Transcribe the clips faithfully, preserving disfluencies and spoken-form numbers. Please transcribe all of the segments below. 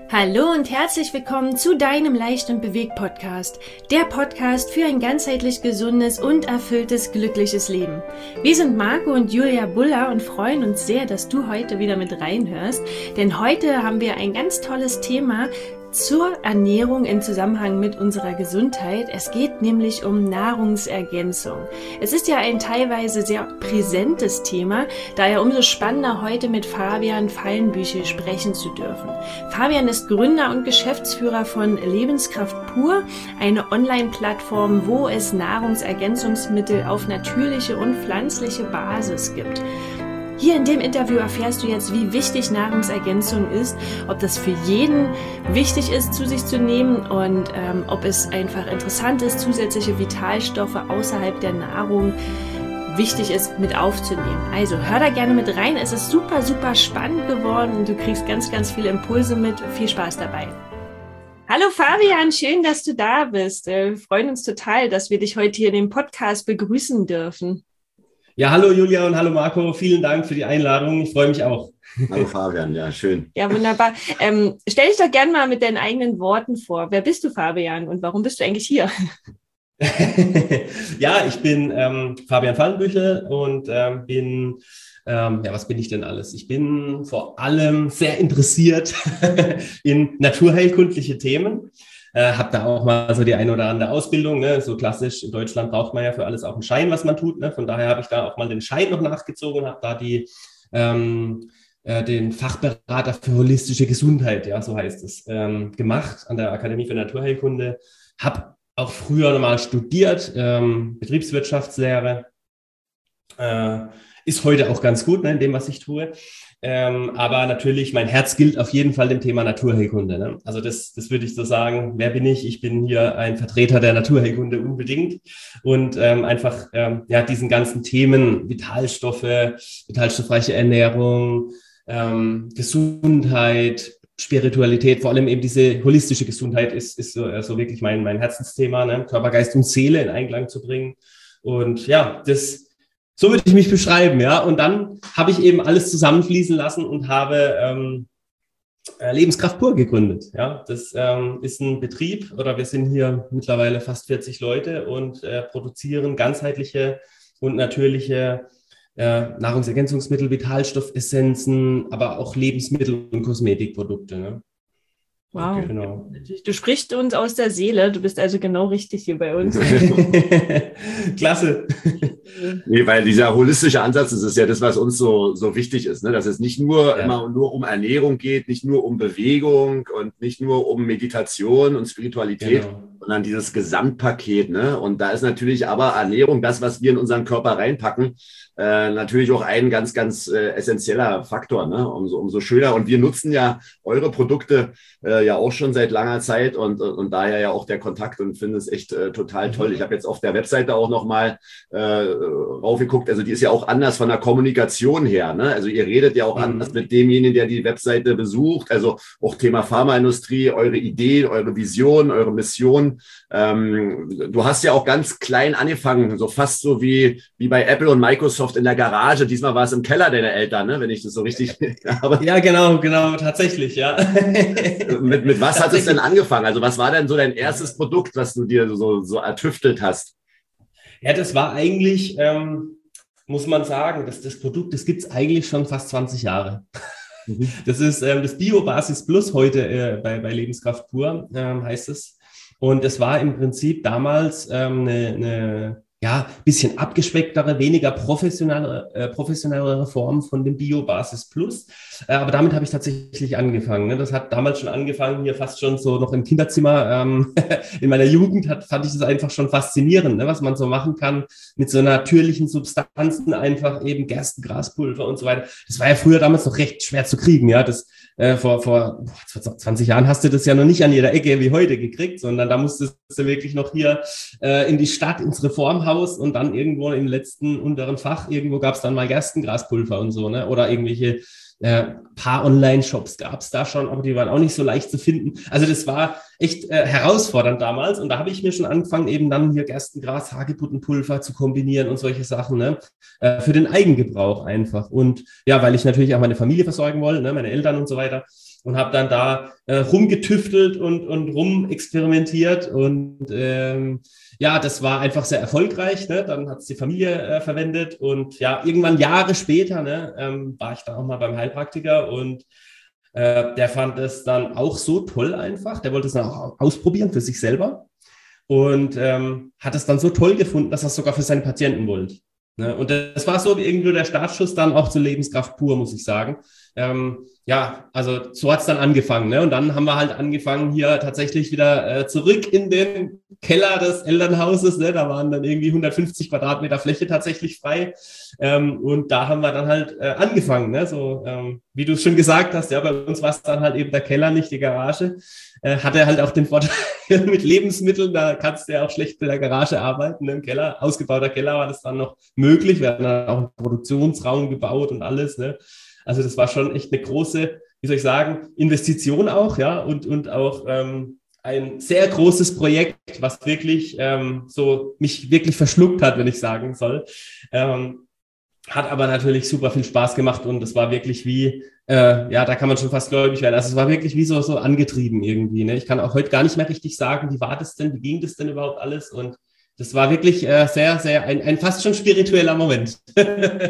Hallo und herzlich willkommen zu deinem Leicht und Bewegt Podcast, der Podcast für ein ganzheitlich gesundes und erfülltes, glückliches Leben. Wir sind Marco und Julia Buller und freuen uns sehr, dass du heute wieder mit reinhörst, denn heute haben wir ein ganz tolles Thema zur Ernährung im Zusammenhang mit unserer Gesundheit. Es geht nämlich um Nahrungsergänzung. Es ist ja ein teilweise sehr präsentes Thema, daher umso spannender, heute mit Fabian Fallenbüchel sprechen zu dürfen. Fabian ist Gründer und Geschäftsführer von Lebenskraft pur, eine Online-Plattform, wo es Nahrungsergänzungsmittel auf natürliche und pflanzliche Basis gibt. Hier in dem Interview erfährst du jetzt, wie wichtig Nahrungsergänzung ist, ob das für jeden wichtig ist, zu sich zu nehmen und ähm, ob es einfach interessant ist, zusätzliche Vitalstoffe außerhalb der Nahrung wichtig ist, mit aufzunehmen. Also hör da gerne mit rein, es ist super, super spannend geworden und du kriegst ganz, ganz viele Impulse mit. Viel Spaß dabei. Hallo Fabian, schön, dass du da bist. Wir freuen uns total, dass wir dich heute hier in dem Podcast begrüßen dürfen. Ja, hallo Julia und hallo Marco, vielen Dank für die Einladung, ich freue mich auch. Hallo Fabian, ja, schön. Ja, wunderbar. Ähm, stell dich doch gerne mal mit deinen eigenen Worten vor. Wer bist du, Fabian, und warum bist du eigentlich hier? Ja, ich bin ähm, Fabian Fallenbüchel und ähm, bin, ähm, ja, was bin ich denn alles? Ich bin vor allem sehr interessiert in naturheilkundliche Themen. Äh, habe da auch mal so die eine oder andere Ausbildung, ne? So klassisch, in Deutschland braucht man ja für alles auch einen Schein, was man tut, ne? Von daher habe ich da auch mal den Schein noch nachgezogen, habe da die ähm, äh, den Fachberater für holistische Gesundheit, ja, so heißt es, ähm, gemacht an der Akademie für Naturheilkunde. Habe auch früher nochmal studiert, ähm, Betriebswirtschaftslehre, äh, ist heute auch ganz gut, ne, in dem, was ich tue. Ähm, aber natürlich, mein Herz gilt auf jeden Fall dem Thema Naturheilkunde. Ne? Also das, das würde ich so sagen. Wer bin ich? Ich bin hier ein Vertreter der Naturheilkunde unbedingt und ähm, einfach ähm, ja diesen ganzen Themen, Vitalstoffe, vitalstoffreiche Ernährung, ähm, Gesundheit, Spiritualität, vor allem eben diese holistische Gesundheit ist, ist so also wirklich mein, mein Herzensthema, ne? Körper, Geist und Seele in Einklang zu bringen. Und ja, das so würde ich mich beschreiben, ja. Und dann habe ich eben alles zusammenfließen lassen und habe ähm, Lebenskraft pur gegründet. Ja, das ähm, ist ein Betrieb, oder wir sind hier mittlerweile fast vierzig Leute und äh, produzieren ganzheitliche und natürliche äh, Nahrungsergänzungsmittel, Vitalstoffessenzen, aber auch Lebensmittel und Kosmetikprodukte. Ne? Wow, okay, genau. Du sprichst uns aus der Seele, du bist also genau richtig hier bei uns. Klasse. Nee, weil dieser holistische Ansatz, das ist ja das, was uns so, so wichtig ist, ne? Dass es nicht nur ja. immer nur um Ernährung geht, nicht nur um Bewegung und nicht nur um Meditation und Spiritualität, genau, sondern dieses Gesamtpaket, ne? Und da ist natürlich aber Ernährung, das, was wir in unseren Körper reinpacken, äh, natürlich auch ein ganz, ganz äh, essentieller Faktor, ne? Umso, umso schöner. Und wir nutzen ja eure Produkte äh, ja auch schon seit langer Zeit und, und, und daher ja auch der Kontakt und finde es echt äh, total toll. Ich habe jetzt auf der Webseite auch nochmal äh, raufgeguckt, also die ist ja auch anders von der Kommunikation her, ne? Also ihr redet ja auch mhm. anders mit demjenigen, der die Webseite besucht, also auch Thema Pharmaindustrie, eure Ideen, eure Vision, eure Mission. Ähm, du hast ja auch ganz klein angefangen, so fast so wie, wie bei Apple und Microsoft in der Garage. Diesmal war es im Keller deiner Eltern, ne? Wenn ich das so richtig habe. Ja, genau, genau, tatsächlich, ja. mit, mit was hat es denn angefangen? Also was war denn so dein erstes Produkt, was du dir so, so ertüftelt hast? Ja, das war eigentlich, ähm, muss man sagen, dass das Produkt, das gibt es eigentlich schon fast zwanzig Jahre. Mhm. Das ist ähm, das Bio-Basis Plus heute äh, bei, bei Lebenskraft pur, ähm, heißt es. Und es war im Prinzip damals ähm, eine, eine ja, bisschen abgespecktere, weniger professionelle, äh, professionellere Form von dem Bio-Basis Plus. Äh, aber damit habe ich tatsächlich angefangen. Ne? Das hat damals schon angefangen, hier fast schon so noch im Kinderzimmer. Ähm, in meiner Jugend hat, fand ich das einfach schon faszinierend, ne? Was man so machen kann mit so natürlichen Substanzen, einfach eben Gerstengraspulver und so weiter. Das war ja früher damals noch recht schwer zu kriegen. Ja, das äh, vor, vor boah, zwanzig Jahren hast du das ja noch nicht an jeder Ecke wie heute gekriegt, sondern da musstest du wirklich noch hier äh, in die Stadt, ins Reformhaus und dann irgendwo im letzten unteren Fach, irgendwo gab es dann mal Gerstengraspulver und so, ne? Oder irgendwelche äh, paar Online-Shops gab es da schon, aber die waren auch nicht so leicht zu finden. Also das war echt äh, herausfordernd damals und da habe ich mir schon angefangen, eben dann hier Gerstengras, Hagebuttenpulver zu kombinieren und solche Sachen, ne? Äh, für den Eigengebrauch einfach. Und ja, weil ich natürlich auch meine Familie versorgen wollte, ne? Meine Eltern und so weiter. und habe dann da äh, rumgetüftelt und, und rumexperimentiert und ähm, ja, das war einfach sehr erfolgreich. Ne? Dann hat es die Familie äh, verwendet und ja, irgendwann Jahre später ne, ähm, war ich dann auch mal beim Heilpraktiker und äh, der fand es dann auch so toll einfach. Der wollte es dann auch ausprobieren für sich selber und ähm, hat es dann so toll gefunden, dass er es sogar für seine Patienten wollte. Ne? Und das war so wie irgendwie der Startschuss dann auch zur Lebenskraft pur, muss ich sagen. Ähm, ja, also so hat es dann angefangen. Ne? Und dann haben wir halt angefangen, hier tatsächlich wieder äh, zurück in den Keller des Elternhauses. Ne? Da waren dann irgendwie hundertfünfzig Quadratmeter Fläche tatsächlich frei. Ähm, und da haben wir dann halt äh, angefangen. Ne? So, ähm, wie du es schon gesagt hast, ja, bei uns war es dann halt eben der Keller, nicht die Garage. Äh, hatte halt auch den Vorteil mit Lebensmitteln, da kannst du ja auch schlecht in der Garage arbeiten, ne? Im Keller, ausgebauter Keller war das dann noch möglich. Wir hatten dann auch einen Produktionsraum gebaut und alles, ne? Also das war schon echt eine große, wie soll ich sagen, Investition auch, ja, und, und auch ähm, ein sehr großes Projekt, was wirklich ähm, so mich wirklich verschluckt hat, wenn ich sagen soll. Ähm, hat aber natürlich super viel Spaß gemacht und es war wirklich wie, äh, ja, da kann man schon fast gläubig werden. Also es war wirklich wie so, so angetrieben irgendwie, ne? Ich kann auch heute gar nicht mehr richtig sagen, wie war das denn, wie ging das denn überhaupt alles und das war wirklich äh, sehr, sehr, ein, ein fast schon spiritueller Moment. das,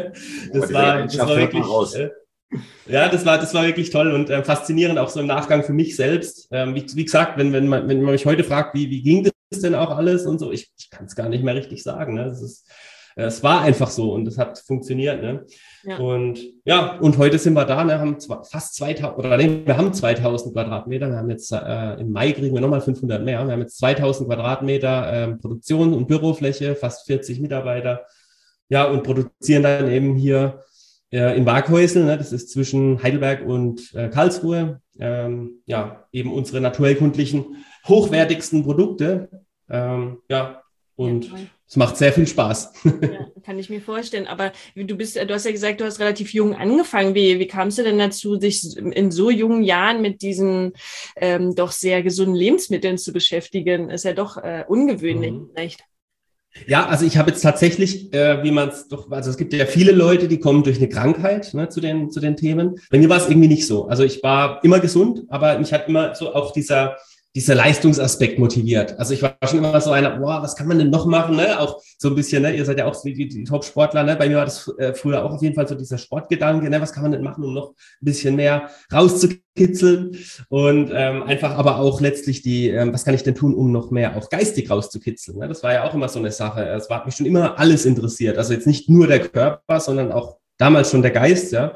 ja, war, das war wirklich, äh, ja, das war, das war wirklich toll und äh, faszinierend auch so im Nachgang für mich selbst. Ähm, wie, wie gesagt, wenn, wenn man, wenn man mich heute fragt, wie, wie ging das denn auch alles und so, ich, ich kann es gar nicht mehr richtig sagen, ne? Das ist, äh, es war einfach so und es hat funktioniert, ne? Ja. Und ja, und heute sind wir da, ne, haben zwar fast zweitausend, oder nee, wir haben zweitausend Quadratmeter, wir haben jetzt äh, im Mai kriegen wir nochmal fünfhundert mehr, wir haben jetzt zweitausend Quadratmeter äh, Produktion und Bürofläche, fast vierzig Mitarbeiter, ja, und produzieren dann eben hier äh, in Waghäusel, ne, das ist zwischen Heidelberg und äh, Karlsruhe, ähm, ja, eben unsere naturheilkundlichen, hochwertigsten Produkte, ähm, ja, und ja, es macht sehr viel Spaß. Ja, kann ich mir vorstellen. Aber du bist, du hast ja gesagt, du hast relativ jung angefangen. Wie, wie kamst du denn dazu, sich in so jungen Jahren mit diesen ähm, doch sehr gesunden Lebensmitteln zu beschäftigen? Ist ja doch äh, ungewöhnlich, mhm. Vielleicht. Ja, also ich habe jetzt tatsächlich, äh, wie man es doch, also es gibt ja viele Leute, die kommen durch eine Krankheit, ne, zu den zu den Themen. Bei mir war es irgendwie nicht so. Also ich war immer gesund, aber mich hat immer so auch dieser dieser Leistungsaspekt motiviert. Also ich war schon immer so einer, boah, was kann man denn noch machen, ne? Auch so ein bisschen, ne? Ihr seid ja auch die, die, die Top-Sportler, ne? Bei mir war das äh, früher auch auf jeden Fall so dieser Sportgedanke, ne? Was kann man denn machen, um noch ein bisschen mehr rauszukitzeln? Und ähm, einfach aber auch letztlich die, ähm, was kann ich denn tun, um noch mehr auch geistig rauszukitzeln? Ne? Das war ja auch immer so eine Sache. Es hat mich schon immer alles interessiert. Also jetzt nicht nur der Körper, sondern auch damals schon der Geist, ja.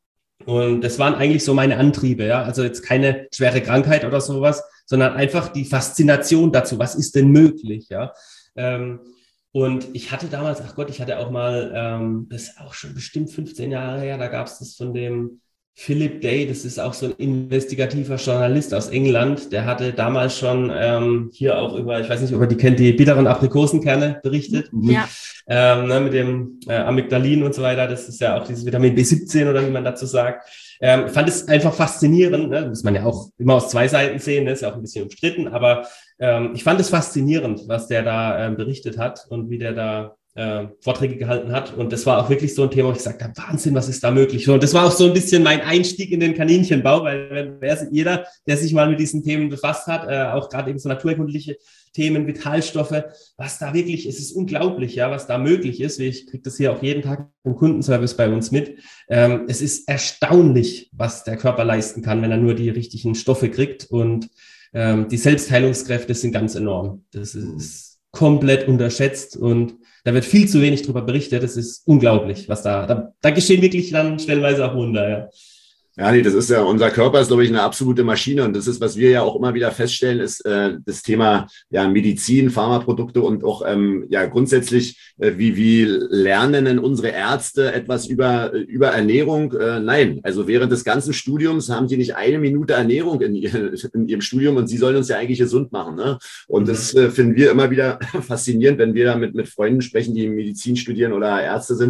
Und das waren eigentlich so meine Antriebe, ja. Also jetzt keine schwere Krankheit oder sowas, sondern einfach die Faszination dazu, was ist denn möglich, ja. Ähm, und ich hatte damals, ach Gott, ich hatte auch mal, ähm, das ist auch schon bestimmt fünfzehn Jahre her, da gab es das von dem Philip Day, das ist auch so ein investigativer Journalist aus England, der hatte damals schon ähm, hier auch über, ich weiß nicht, ob ihr die kennt, die bitteren Aprikosenkerne berichtet. Ja. Ähm, ne, mit dem äh, Amygdalin und so weiter, das ist ja auch dieses Vitamin B siebzehn oder wie man dazu sagt. Ähm, fand es einfach faszinierend, ne? Das muss man ja auch immer aus zwei Seiten sehen, ne? Ist ja auch ein bisschen umstritten, aber ähm, ich fand es faszinierend, was der da ähm, berichtet hat und wie der da äh, Vorträge gehalten hat. Und das war auch wirklich so ein Thema, wo ich gesagt habe, Wahnsinn, was ist da möglich? Und das war auch so ein bisschen mein Einstieg in den Kaninchenbau, weil wenn jeder, der sich mal mit diesen Themen befasst hat, äh, auch gerade eben so naturkundliche Themen, Vitalstoffe, was da wirklich, es ist unglaublich, ja, was da möglich ist. Ich kriege das hier auch jeden Tag im Kundenservice bei uns mit. Ähm, es ist erstaunlich, was der Körper leisten kann, wenn er nur die richtigen Stoffe kriegt. Und ähm, die Selbstheilungskräfte sind ganz enorm. Das ist komplett unterschätzt und da wird viel zu wenig drüber berichtet. Das ist unglaublich, was da, da, da geschehen wirklich dann stellenweise auch Wunder, ja. Ja, nee, das ist ja, unser Körper ist, glaube ich, eine absolute Maschine. Und das ist, was wir ja auch immer wieder feststellen, ist äh, das Thema ja Medizin, Pharmaprodukte und auch ähm, ja grundsätzlich, äh, wie, wie lernen denn unsere Ärzte etwas über, über Ernährung? Äh, nein, also während des ganzen Studiums haben die nicht eine Minute Ernährung in, ihr, in ihrem Studium und sie sollen uns ja eigentlich gesund machen. Ne? Und das äh, finden wir immer wieder faszinierend, wenn wir da mit, mit Freunden sprechen, die Medizin studieren oder Ärzte sind.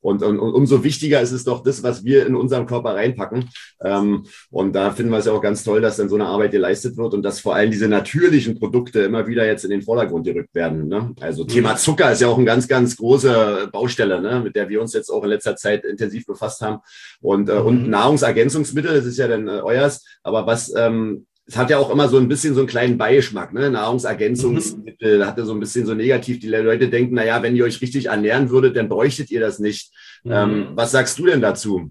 Und, und, und umso wichtiger ist es doch das, was wir in unseren Körper reinpacken. Ähm, und da finden wir es ja auch ganz toll, dass dann so eine Arbeit geleistet wird und dass vor allem diese natürlichen Produkte immer wieder jetzt in den Vordergrund gerückt werden. Ne? Also Thema Zucker ist ja auch eine ganz, ganz große Baustelle, ne? Mit der wir uns jetzt auch in letzter Zeit intensiv befasst haben. Und, äh, und Nahrungsergänzungsmittel, das ist ja dann äh, euers, aber was... Ähm, es hat ja auch immer so ein bisschen so einen kleinen Beigeschmack, ne? Nahrungsergänzungsmittel mhm. hatte so ein bisschen so negativ. Die Leute denken, naja, wenn ihr euch richtig ernähren würdet, dann bräuchtet ihr das nicht. Mhm. Ähm, was sagst du denn dazu?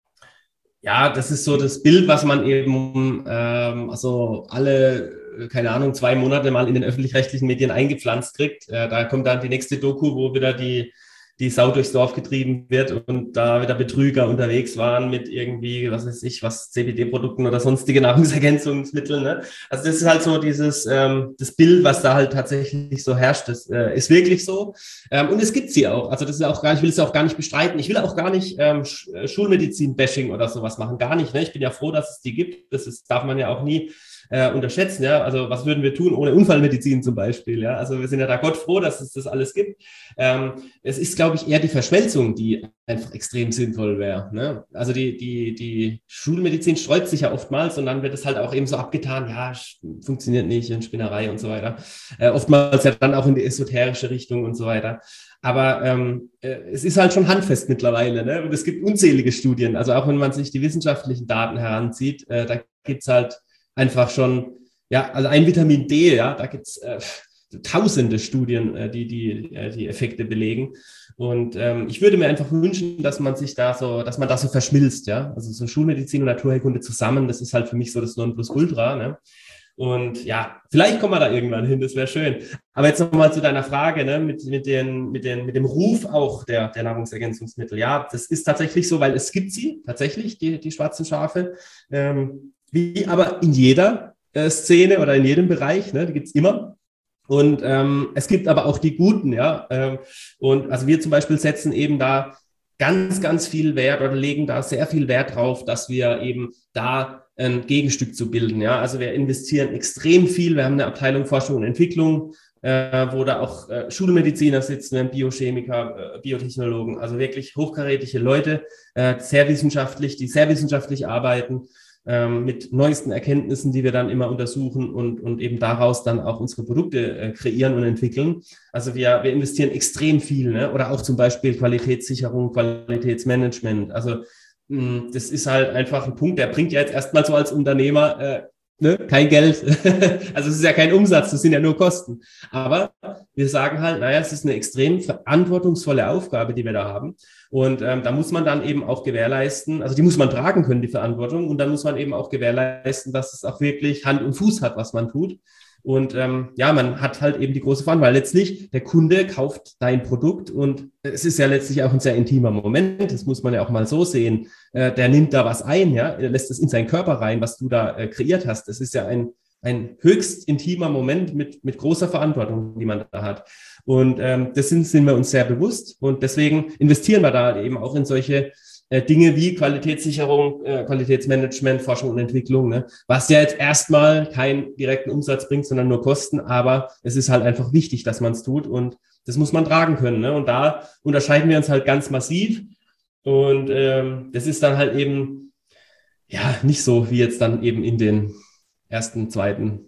Ja, das ist so das Bild, was man eben ähm, also alle, keine Ahnung, zwei Monate mal in den öffentlich-rechtlichen Medien eingepflanzt kriegt. Äh, da kommt dann die nächste Doku, wo wieder die die Sau durchs Dorf getrieben wird und da wieder Betrüger unterwegs waren mit irgendwie, was weiß ich, was C B D-Produkten oder sonstige Nahrungsergänzungsmittel. Ne? Also das ist halt so dieses, ähm, das Bild, was da halt tatsächlich so herrscht, das äh, ist wirklich so. Ähm, und es gibt sie auch. Also das ist auch gar nicht, ich will es auch gar nicht bestreiten. Ich will auch gar nicht ähm, Schulmedizin-Bashing oder sowas machen. Gar nicht. Ne? Ich bin ja froh, dass es die gibt. Das ist, darf man ja auch nie Äh, unterschätzen, ja, also was würden wir tun ohne Unfallmedizin zum Beispiel, ja, also wir sind ja da Gott froh, dass es das alles gibt. Ähm, es ist, glaube ich, eher die Verschmelzung, die einfach extrem sinnvoll wäre, ne? Also die, die, die Schulmedizin sträubt sich ja oftmals und dann wird es halt auch eben so abgetan, ja, funktioniert nicht, in Spinnerei und so weiter. Äh, oftmals ja dann auch in die esoterische Richtung und so weiter. Aber ähm, äh, es ist halt schon handfest mittlerweile, ne? Und es gibt unzählige Studien, also auch wenn man sich die wissenschaftlichen Daten heranzieht, äh, da gibt's halt einfach schon, ja, also ein Vitamin D, ja, da gibt's äh, tausende Studien, äh, die, die äh, die Effekte belegen. Und ähm, ich würde mir einfach wünschen, dass man sich da so, dass man da so verschmilzt, ja. Also so Schulmedizin und Naturheilkunde zusammen, das ist halt für mich so das Nonplusultra, ne? Und ja, vielleicht kommen wir da irgendwann hin, das wäre schön. Aber jetzt nochmal zu deiner Frage, ne, mit, mit, den, mit, den, mit dem Ruf auch der, der Nahrungsergänzungsmittel. Ja, das ist tatsächlich so, weil es gibt sie, tatsächlich, die, die schwarzen Schafe. Ähm, Wie aber in jeder äh, Szene oder in jedem Bereich, ne, die gibt's immer. Und ähm, es gibt aber auch die Guten, ja. Ähm, und also wir zum Beispiel setzen eben da ganz, ganz viel Wert oder legen da sehr viel Wert drauf, dass wir eben da ein Gegenstück zu bilden, ja. Also wir investieren extrem viel. Wir haben eine Abteilung Forschung und Entwicklung, äh, wo da auch äh, Schulmediziner sitzen, Biochemiker, äh, Biotechnologen, also wirklich hochkarätige Leute, äh, sehr wissenschaftlich, die sehr wissenschaftlich arbeiten, mit neuesten Erkenntnissen, die wir dann immer untersuchen und, und eben daraus dann auch unsere Produkte äh, kreieren und entwickeln. Also wir, wir investieren extrem viel, ne? Oder auch zum Beispiel Qualitätssicherung, Qualitätsmanagement. Also mh, das ist halt einfach ein Punkt, der bringt ja jetzt erstmal so als Unternehmer äh, ne? kein Geld. Also es ist ja kein Umsatz, das sind ja nur Kosten. Aber wir sagen halt, naja, es ist eine extrem verantwortungsvolle Aufgabe, die wir da haben. Und ähm, da muss man dann eben auch gewährleisten, also die muss man tragen können, die Verantwortung. Und dann muss man eben auch gewährleisten, dass es auch wirklich Hand und Fuß hat, was man tut. Und ähm, ja, man hat halt eben die große Verantwortung, weil letztlich der Kunde kauft dein Produkt und es ist ja letztlich auch ein sehr intimer Moment, das muss man ja auch mal so sehen. Äh, der nimmt da was ein, ja, er lässt es in seinen Körper rein, was du da äh, kreiert hast. Das ist ja ein ein höchst intimer Moment mit mit großer Verantwortung, die man da hat. Und ähm, das sind, sind wir uns sehr bewusst und deswegen investieren wir da eben auch in solche äh, Dinge wie Qualitätssicherung, äh, Qualitätsmanagement, Forschung und Entwicklung, ne? Was ja jetzt erstmal keinen direkten Umsatz bringt, sondern nur Kosten, aber es ist halt einfach wichtig, dass man es tut und das muss man tragen können, ne? Und da unterscheiden wir uns halt ganz massiv und ähm, das ist dann halt eben ja nicht so wie jetzt dann eben in den ersten, zweiten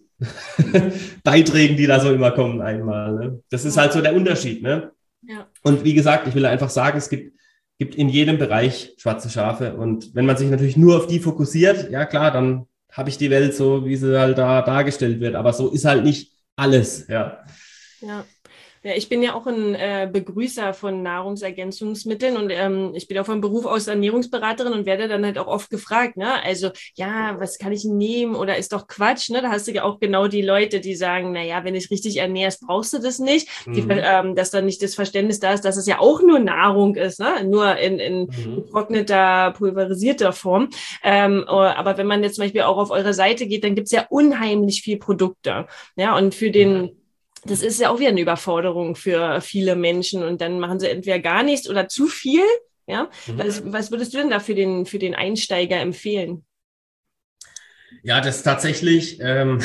Beiträgen, die da so immer kommen einmal. Ne? Das ist halt so der Unterschied. Ne? Ja. Und wie gesagt, ich will einfach sagen, es gibt, gibt in jedem Bereich schwarze Schafe. Und wenn man sich natürlich nur auf die fokussiert, ja klar, dann habe ich die Welt so, wie sie halt da dargestellt wird. Aber so ist halt nicht alles. Ja. Ja. Ja, ich bin ja auch ein äh, Begrüßer von Nahrungsergänzungsmitteln und ähm, ich bin auch vom Beruf aus Ernährungsberaterin und werde dann halt auch oft gefragt, ne, also ja, was kann ich nehmen oder ist doch Quatsch, ne, da hast du ja auch genau die Leute, die sagen, na ja, wenn ich richtig ernährst, brauchst du das nicht, mhm. die, ähm, dass dann nicht das Verständnis da ist, dass es ja auch nur Nahrung ist, ne, nur in, in mhm. getrockneter, pulverisierter Form, ähm, aber wenn man jetzt zum Beispiel auch auf eure Seite geht, dann gibt's ja unheimlich viel Produkte, ja, und für den mhm. das ist ja auch wieder eine Überforderung für viele Menschen und dann machen sie entweder gar nichts oder zu viel. Ja, mhm. was, was würdest du denn da für den, für den Einsteiger empfehlen? Ja, das ist tatsächlich ähm,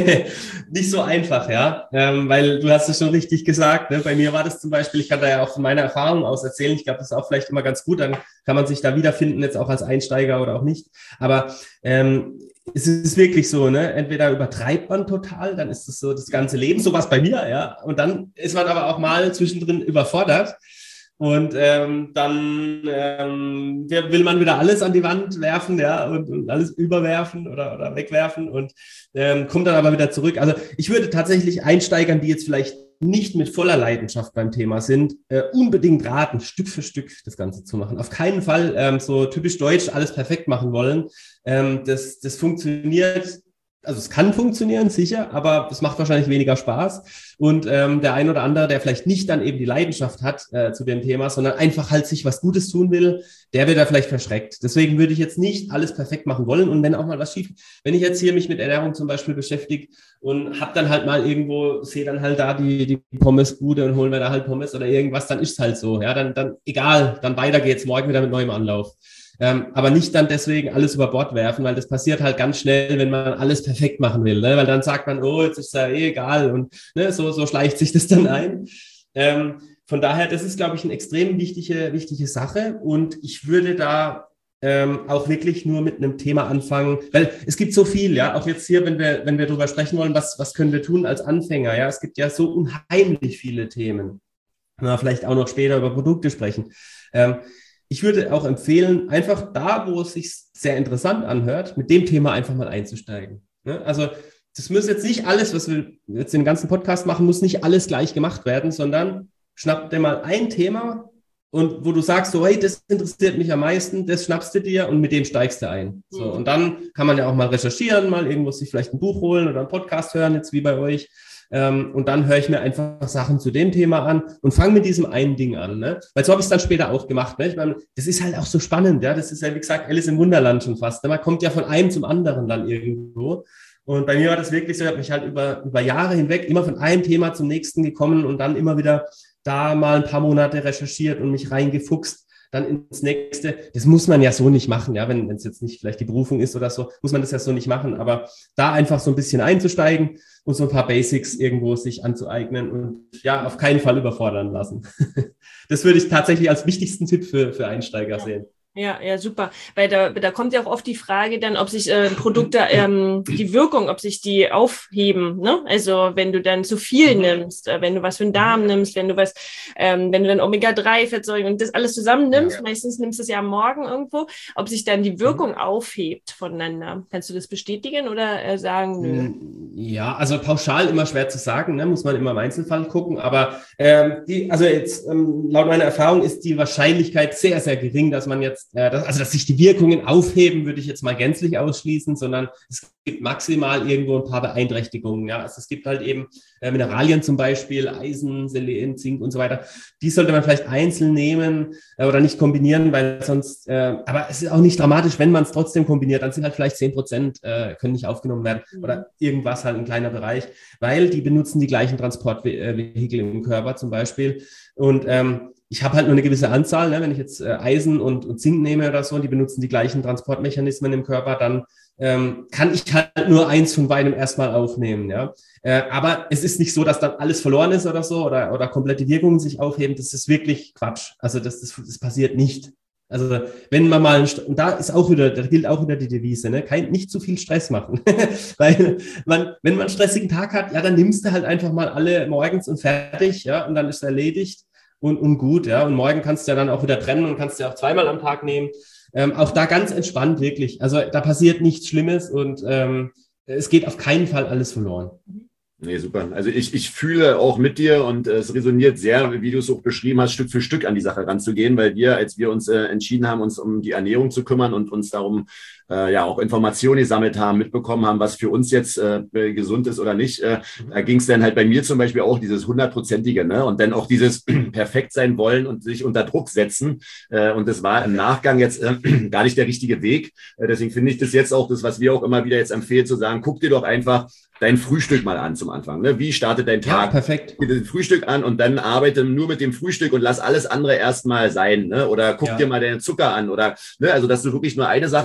nicht so einfach, ja, ähm, weil du hast es schon richtig gesagt, ne? Bei mir war das zum Beispiel, ich kann da ja auch von meiner Erfahrung aus erzählen, ich glaube, das ist auch vielleicht immer ganz gut, dann kann man sich da wiederfinden, jetzt auch als Einsteiger oder auch nicht, aber ähm, es ist wirklich so, ne? Entweder übertreibt man total, dann ist das so das ganze Leben, sowas bei mir, ja, und dann ist man aber auch mal zwischendrin überfordert. Und ähm, dann ähm, will man wieder alles an die Wand werfen, ja, und, und alles überwerfen oder, oder wegwerfen und ähm, kommt dann aber wieder zurück. Also ich würde tatsächlich Einsteigern, die jetzt vielleicht nicht mit voller Leidenschaft beim Thema sind, äh, unbedingt raten, Stück für Stück das Ganze zu machen. Auf keinen Fall ähm, so typisch deutsch alles perfekt machen wollen. Ähm, das, das funktioniert. Also es kann funktionieren, sicher, aber es macht wahrscheinlich weniger Spaß. Und ähm, der ein oder andere, der vielleicht nicht dann eben die Leidenschaft hat äh, zu dem Thema, sondern einfach halt sich was Gutes tun will, der wird da vielleicht verschreckt. Deswegen würde ich jetzt nicht alles perfekt machen wollen. Und wenn auch mal was schief, wenn ich jetzt hier mich mit Ernährung zum Beispiel beschäftige und hab dann halt mal irgendwo, sehe dann halt da die, die Pommesbude und holen wir da halt Pommes oder irgendwas, dann ist es halt so. Ja, dann, dann egal, dann weiter geht's, morgen wieder mit neuem Anlauf. Ähm, aber nicht dann deswegen alles über Bord werfen, weil das passiert halt ganz schnell, wenn man alles perfekt machen will, ne? Weil dann sagt man, oh, jetzt ist ja eh egal und ne, so, so schleicht sich das dann ein. Ähm, von daher, das ist, glaube ich, eine extrem wichtige, wichtige Sache und ich würde da ähm, auch wirklich nur mit einem Thema anfangen, weil es gibt so viel, ja, auch jetzt hier, wenn wir, wenn wir drüber sprechen wollen, was, was können wir tun als Anfänger, ja, es gibt ja so unheimlich viele Themen. Na, vielleicht auch noch später über Produkte sprechen. Ähm, Ich würde auch empfehlen, einfach da, wo es sich sehr interessant anhört, mit dem Thema einfach mal einzusteigen. Also das muss jetzt nicht alles, was wir jetzt den ganzen Podcast machen, muss nicht alles gleich gemacht werden, sondern schnapp dir mal ein Thema und wo du sagst, so, hey, das interessiert mich am meisten, das schnappst du dir und mit dem steigst du ein. So, und dann kann man ja auch mal recherchieren, mal irgendwo sich vielleicht ein Buch holen oder einen Podcast hören, jetzt wie bei euch. Ähm, und dann höre ich mir einfach Sachen zu dem Thema an und fange mit diesem einen Ding an, ne? Weil so habe ich es dann später auch gemacht, ne? Ich meine, das ist halt auch so spannend, ja, das ist ja, wie gesagt, Alice im Wunderland schon fast, ne? Man kommt ja von einem zum anderen dann irgendwo und bei mir war das wirklich so, ich habe mich halt über, über Jahre hinweg immer von einem Thema zum nächsten gekommen und dann immer wieder da mal ein paar Monate recherchiert und mich reingefuchst, dann ins nächste. Das muss man ja so nicht machen, ja, wenn es jetzt nicht vielleicht die Berufung ist oder so, muss man das ja so nicht machen, aber da einfach so ein bisschen einzusteigen und so ein paar Basics irgendwo sich anzueignen und ja, auf keinen Fall überfordern lassen. Das würde ich tatsächlich als wichtigsten Tipp für, für Einsteiger sehen. Ja, ja, super. Weil da, da kommt ja auch oft die Frage dann, ob sich äh, Produkte, ähm, die Wirkung, ob sich die aufheben, ne? Also wenn du dann zu viel nimmst, äh, wenn du was für den Darm nimmst, wenn du was, ähm, wenn du dann Omega drei Fettsäuren und das alles zusammen nimmst, ja. Meistens nimmst du es ja am Morgen irgendwo, ob sich dann die Wirkung mhm. aufhebt voneinander. Kannst du das bestätigen oder äh, sagen, nö? Ja, also pauschal immer schwer zu sagen, ne? Muss man immer im Einzelfall gucken, aber ähm, die, also jetzt ähm, laut meiner Erfahrung ist die Wahrscheinlichkeit sehr, sehr gering, dass man jetzt also, dass sich die Wirkungen aufheben, würde ich jetzt mal gänzlich ausschließen, sondern es gibt maximal irgendwo ein paar Beeinträchtigungen. Ja, also es gibt halt eben äh, Mineralien zum Beispiel, Eisen, Selen, Zink und so weiter. Die sollte man vielleicht einzeln nehmen äh, oder nicht kombinieren, weil sonst, äh, aber es ist auch nicht dramatisch, wenn man es trotzdem kombiniert, dann sind halt vielleicht zehn Prozent äh, können nicht aufgenommen werden mhm. oder irgendwas halt ein kleiner Bereich, weil die benutzen die gleichen Transportvehikel im Körper zum Beispiel und ähm, ich habe halt nur eine gewisse Anzahl, ne? Wenn ich jetzt äh, Eisen und, und Zink nehme oder so, und die benutzen die gleichen Transportmechanismen im Körper, dann ähm, kann ich halt nur eins von beidem erstmal aufnehmen. Ja? Äh, aber es ist nicht so, dass dann alles verloren ist oder so oder, oder komplette Wirkungen sich aufheben. Das ist wirklich Quatsch. Also das, das, das passiert nicht. Also wenn man mal, und da ist auch wieder, da gilt auch wieder die Devise, ne? Kein, nicht zu viel Stress machen. Weil man, wenn man einen stressigen Tag hat, ja, dann nimmst du halt einfach mal alle morgens und fertig, ja, und dann ist es erledigt. Und, und gut, ja. Und morgen kannst du ja dann auch wieder trennen und kannst ja auch zweimal am Tag nehmen. Ähm, auch da ganz entspannt, wirklich. Also da passiert nichts Schlimmes und ähm, es geht auf keinen Fall alles verloren. Nee, super. Also ich, ich fühle auch mit dir und äh, es resoniert sehr, wie du es auch beschrieben hast, Stück für Stück an die Sache ranzugehen, weil wir, als wir uns äh, entschieden haben, uns um die Ernährung zu kümmern und uns darum äh, ja auch Informationen gesammelt haben, mitbekommen haben, was für uns jetzt äh, gesund ist oder nicht, äh, da ging es dann halt bei mir zum Beispiel auch dieses hundertprozentige, ne? Und dann auch dieses perfekt sein wollen und sich unter Druck setzen. Äh, und das war im Nachgang jetzt äh, gar nicht der richtige Weg. Äh, deswegen finde ich das jetzt auch das, was wir auch immer wieder jetzt empfehlen, zu sagen, guck dir doch einfach dein Frühstück mal an zum Anfang. Ne? Wie startet dein Tag? Ja, perfekt. Guck dir das Frühstück an und dann arbeite nur mit dem Frühstück und lass alles andere erstmal sein. Ne? Oder guck ja. dir mal deinen Zucker an. Oder ne? Also, dass du wirklich nur eine Sache nimmst, das